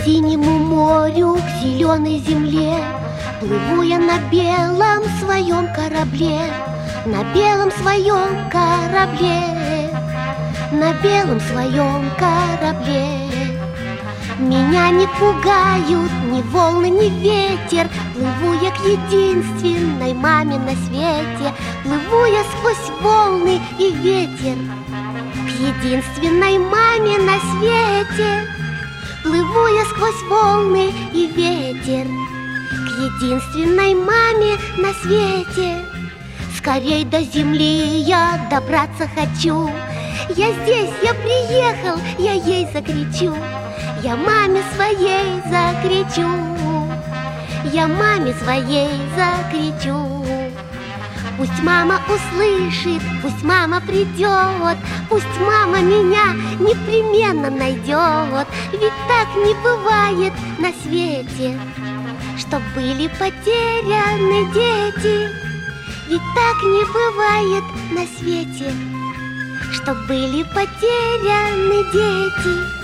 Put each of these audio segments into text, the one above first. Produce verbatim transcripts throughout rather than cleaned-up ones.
синему морю, к зеленой земле плыву я на белом своем корабле, на белом своем корабле, на белом своем корабле. Меня не пугают ни волны, ни ветер. Плыву я к единственной маме на свете. Плыву я сквозь волны и ветер к единственной маме на свете. Плыву я сквозь волны и ветер к единственной маме на свете. Скорей до земли я добраться хочу. Я здесь, я приехал, я ей закричу. Я маме своей закричу, я маме своей закричу. Пусть мама услышит, пусть мама придет, пусть мама меня непременно найдет. Ведь так не бывает на свете, чтоб были потеряны дети. Ведь так не бывает на свете, чтоб были потеряны дети.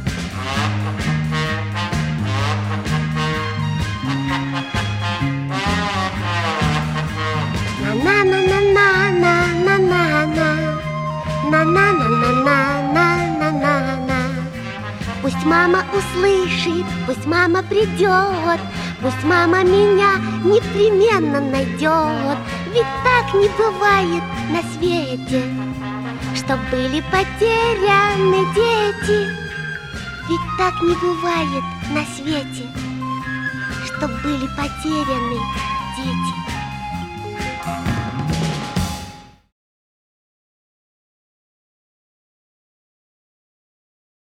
На-на-на-на-на-на-на-на-на-на-на-на. Пусть мама услышит, пусть мама придет, пусть мама меня непременно найдет. Ведь так не бывает на свете, чтоб были потеряны дети. Ведь так не бывает на свете, чтоб были потеряны дети.